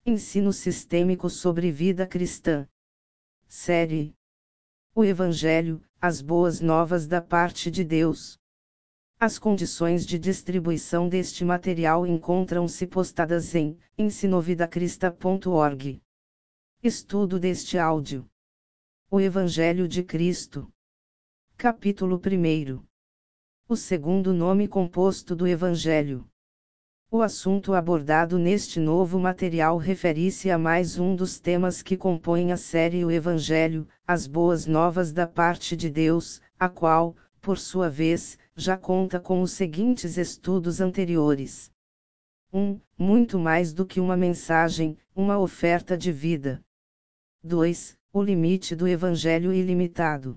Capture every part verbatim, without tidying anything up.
Ensino sistêmico sobre vida cristã. Série: O Evangelho, as boas novas da parte de Deus. As condições de distribuição deste material encontram-se postadas em ensinovidacrista ponto org. Estudo deste áudio. O Evangelho de Cristo. Capítulo primeiro. O segundo nome composto do Evangelho. O assunto abordado neste novo material refere-se a mais um dos temas que compõem a série O Evangelho, as boas novas da parte de Deus, a qual, por sua vez, já conta com os seguintes estudos anteriores. um. Muito mais do que uma mensagem, uma oferta de vida. dois. O limite do Evangelho ilimitado.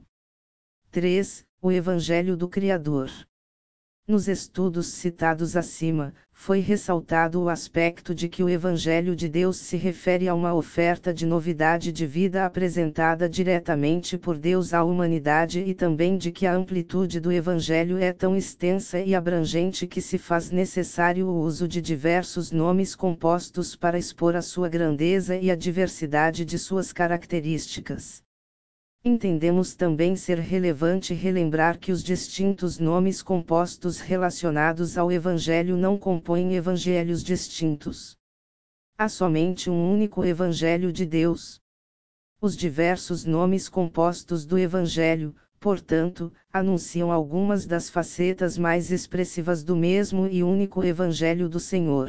três. O Evangelho do Criador. Nos estudos citados acima, foi ressaltado o aspecto de que o Evangelho de Deus se refere a uma oferta de novidade de vida apresentada diretamente por Deus à humanidade e também de que a amplitude do Evangelho é tão extensa e abrangente que se faz necessário o uso de diversos nomes compostos para expor a sua grandeza e a diversidade de suas características. Entendemos também ser relevante relembrar que os distintos nomes compostos relacionados ao Evangelho não compõem evangelhos distintos. Há somente um único Evangelho de Deus. Os diversos nomes compostos do Evangelho, portanto, anunciam algumas das facetas mais expressivas do mesmo e único Evangelho do Senhor.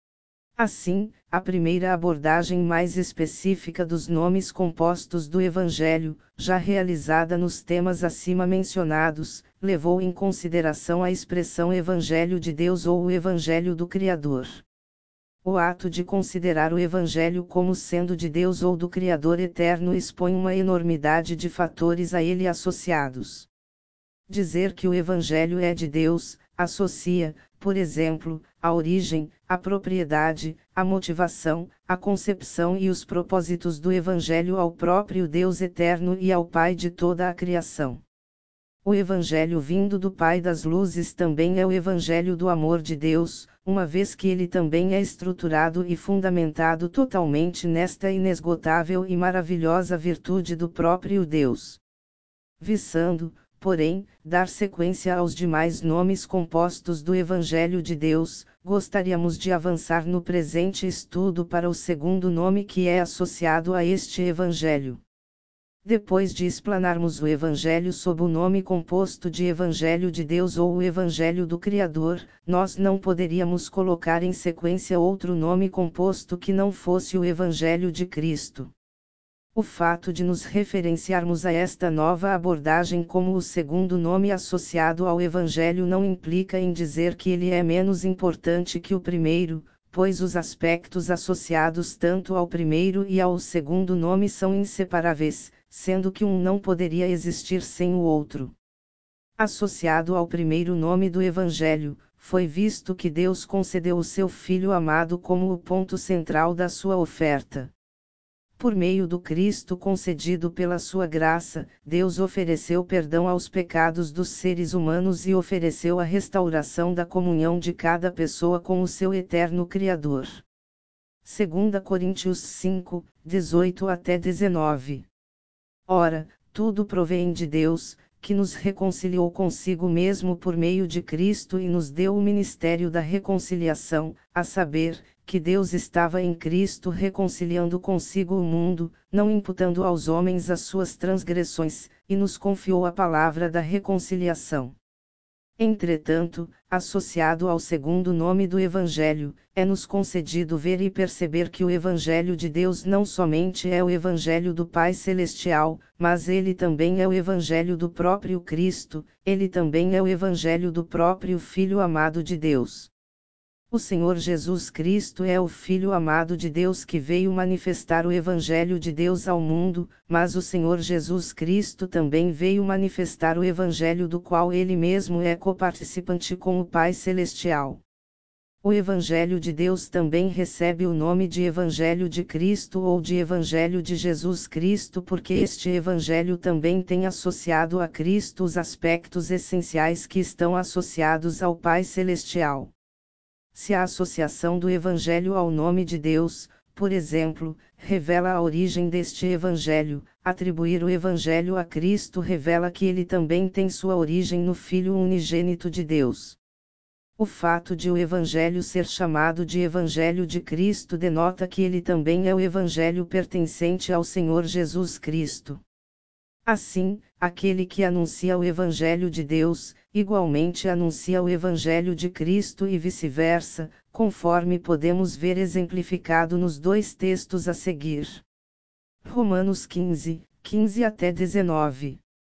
Assim, a primeira abordagem mais específica dos nomes compostos do Evangelho, já realizada nos temas acima mencionados, levou em consideração a expressão Evangelho de Deus ou o Evangelho do Criador. O ato de considerar o Evangelho como sendo de Deus ou do Criador eterno expõe uma enormidade de fatores a ele associados. Dizer que o Evangelho é de Deus, associa, por exemplo, a origem, a propriedade, a motivação, a concepção e os propósitos do Evangelho ao próprio Deus eterno e ao Pai de toda a criação. O Evangelho vindo do Pai das Luzes também é o Evangelho do amor de Deus, uma vez que ele também é estruturado e fundamentado totalmente nesta inesgotável e maravilhosa virtude do próprio Deus. Visando, porém, dar sequência aos demais nomes compostos do Evangelho de Deus, gostaríamos de avançar no presente estudo para o segundo nome que é associado a este Evangelho. Depois de explanarmos o Evangelho sob o nome composto de Evangelho de Deus ou o Evangelho do Criador, nós não poderíamos colocar em sequência outro nome composto que não fosse o Evangelho de Cristo. O fato de nos referenciarmos a esta nova abordagem como o segundo nome associado ao Evangelho não implica em dizer que ele é menos importante que o primeiro, pois os aspectos associados tanto ao primeiro e ao segundo nome são inseparáveis, sendo que um não poderia existir sem o outro. Associado ao primeiro nome do Evangelho, foi visto que Deus concedeu o seu Filho amado como o ponto central da sua oferta. Por meio do Cristo concedido pela sua graça, Deus ofereceu perdão aos pecados dos seres humanos e ofereceu a restauração da comunhão de cada pessoa com o seu eterno Criador. Segunda Coríntios cinco, dezoito até dezenove. Ora, tudo provém de Deus, que nos reconciliou consigo mesmo por meio de Cristo e nos deu o ministério da reconciliação, a saber, que Deus estava em Cristo reconciliando consigo o mundo, não imputando aos homens as suas transgressões, e nos confiou a palavra da reconciliação. Entretanto, associado ao segundo nome do Evangelho, é-nos concedido ver e perceber que o Evangelho de Deus não somente é o Evangelho do Pai Celestial, mas ele também é o Evangelho do próprio Cristo, ele também é o Evangelho do próprio Filho amado de Deus. O Senhor Jesus Cristo é o Filho amado de Deus que veio manifestar o Evangelho de Deus ao mundo, mas o Senhor Jesus Cristo também veio manifestar o Evangelho do qual ele mesmo é coparticipante com o Pai Celestial. O Evangelho de Deus também recebe o nome de Evangelho de Cristo ou de Evangelho de Jesus Cristo porque este Evangelho também tem associado a Cristo os aspectos essenciais que estão associados ao Pai Celestial. Se a associação do Evangelho ao nome de Deus, por exemplo, revela a origem deste Evangelho. Atribuir o Evangelho a Cristo revela que ele também tem sua origem no Filho unigênito de Deus. O fato de o Evangelho ser chamado de Evangelho de Cristo denota que ele também é o Evangelho pertencente ao Senhor Jesus Cristo. Assim, aquele que anuncia o Evangelho de Deus, igualmente anuncia o Evangelho de Cristo e vice-versa, conforme podemos ver exemplificado nos dois textos a seguir. Romanos quinze, quinze até dezenove.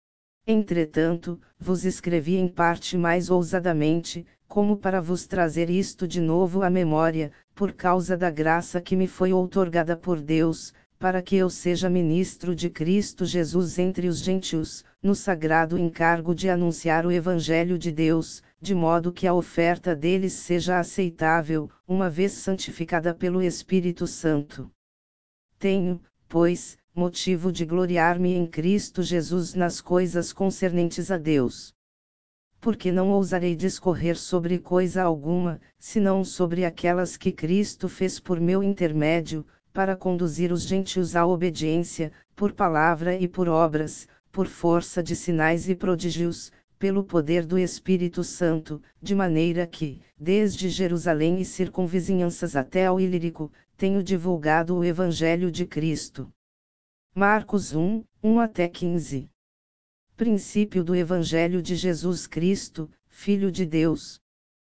Entretanto, vos escrevi em parte mais ousadamente, como para vos trazer isto de novo à memória, por causa da graça que me foi outorgada por Deus, para que eu seja ministro de Cristo Jesus entre os gentios, no sagrado encargo de anunciar o Evangelho de Deus, de modo que a oferta deles seja aceitável, uma vez santificada pelo Espírito Santo. Tenho, pois, motivo de gloriar-me em Cristo Jesus nas coisas concernentes a Deus. Porque não ousarei discorrer sobre coisa alguma, senão sobre aquelas que Cristo fez por meu intermédio, para conduzir os gentios à obediência, por palavra e por obras, por força de sinais e prodígios, pelo poder do Espírito Santo, de maneira que, desde Jerusalém e circunvizinhanças até ao Ilírico, tenho divulgado o Evangelho de Cristo. Marcos um, um até quinze. Princípio do Evangelho de Jesus Cristo, Filho de Deus.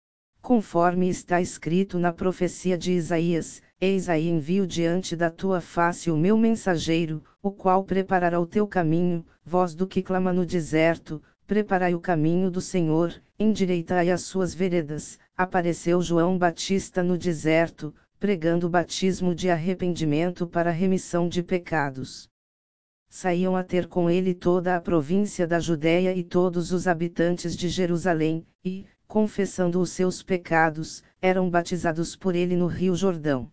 Conforme está escrito na profecia de Isaías: Eis aí envio diante da tua face o meu mensageiro, o qual preparará o teu caminho. Voz do que clama no deserto, preparai o caminho do Senhor, endireitai as suas veredas. Apareceu João Batista no deserto, pregando o batismo de arrependimento para a remissão de pecados. Saíam a ter com ele toda a província da Judéia e todos os habitantes de Jerusalém, e, confessando os seus pecados, eram batizados por ele no rio Jordão.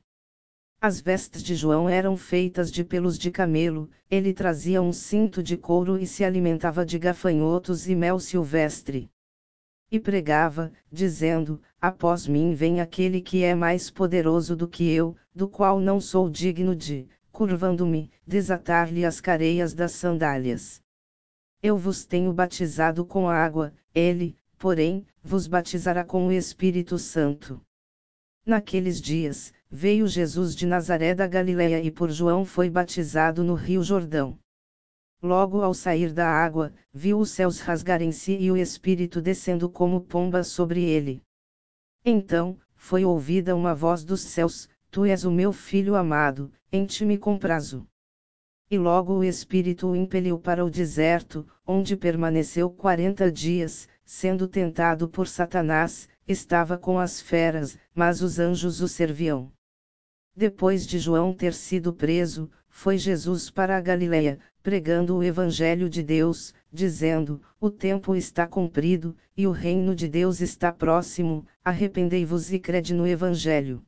As vestes de João eram feitas de pelos de camelo, ele trazia um cinto de couro e se alimentava de gafanhotos e mel silvestre. E pregava, dizendo: Após mim vem aquele que é mais poderoso do que eu, do qual não sou digno de, curvando-me, desatar-lhe as careias das sandálias. Eu vos tenho batizado com água, ele, porém, vos batizará com o Espírito Santo. Naqueles dias, veio Jesus de Nazaré da Galileia e por João foi batizado no rio Jordão. Logo ao sair da água, viu os céus rasgarem-se e o Espírito descendo como pomba sobre ele. Então, foi ouvida uma voz dos céus: Tu és o meu filho amado, em ti me comprazo. E logo o Espírito o impeliu para o deserto, onde permaneceu quarenta dias, sendo tentado por Satanás. Estava com as feras, mas os anjos o serviam. Depois de João ter sido preso, foi Jesus para a Galileia, pregando o Evangelho de Deus, dizendo: O tempo está cumprido, e o reino de Deus está próximo, arrependei-vos e crede no Evangelho.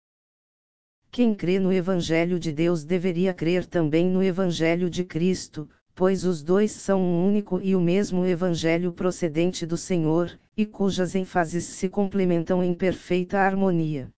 Quem crê no Evangelho de Deus deveria crer também no Evangelho de Cristo, pois os dois são um único e o mesmo Evangelho procedente do Senhor, e cujas ênfases se complementam em perfeita harmonia.